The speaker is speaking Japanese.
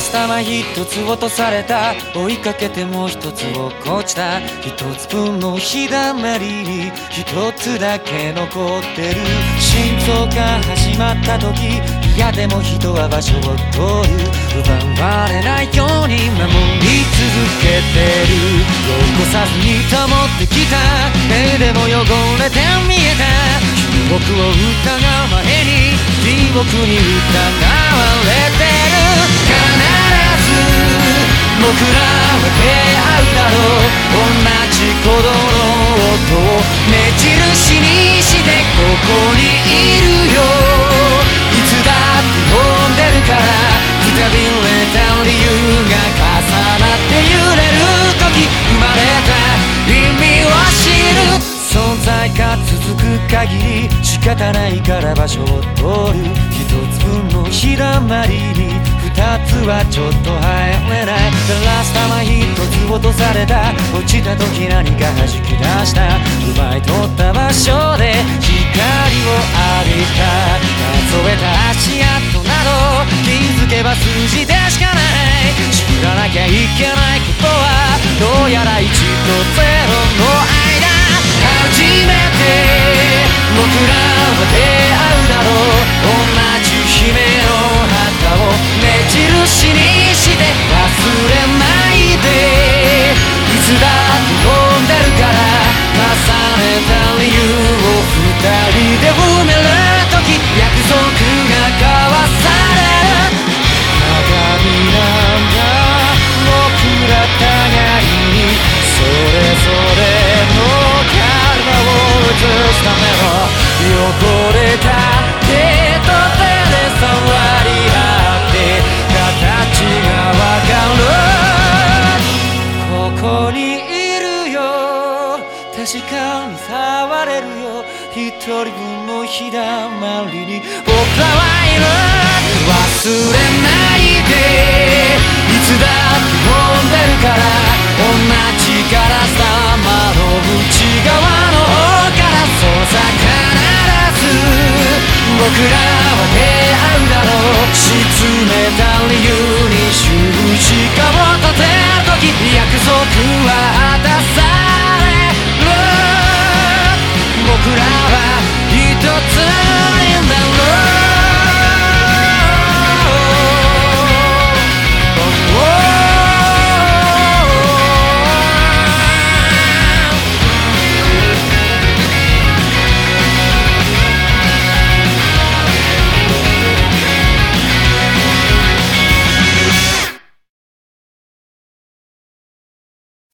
ス玉一つ落とされた、追いかけてもう一つ落っこちた。一つ分の日だまりに一つだけ残ってる。心臓が始まった時、嫌でも人は場所を取る。奪われないように守り続けてる。残さずに保ってきた目でも汚れて見えた。僕を疑う前に記憶に疑われてる。必ず僕らは出会うだろう。同じ鼓動の音を目印にしてここにいるよ。いつだって飛んでるから、くたびれた理由が重なって揺れる時、生まれた意味を知る。存在が続く限り仕方ないから場所を取る。一つ分の日だまりに二つはちょっと入れない。ガラス玉一つ落とされた、落ちた時何か弾き出した。奪い取った場所で光を浴びた。数えた足跡など気づけば数字でしかない。知らなきゃいけないことはどうやら1と0の間。初めて僕らは出会うだろう。同じ姫の旗を目印にして忘れないで。いつだって飛んでるから、重ねた理由を二人で埋める時、約束が交わされる。鏡なんだ僕ら互いに、それぞれの映すための汚れた手と手で触り合って形がわかる。ここにいるよ、確かに触れるよ。一人分の日だまりに僕らはいる。忘れないで、いつだって飛んでるから、同じガラス玉の内側の方から。そうさ、必ず僕らは出会うだろう。沈めた理由に十字架を立てる時、約束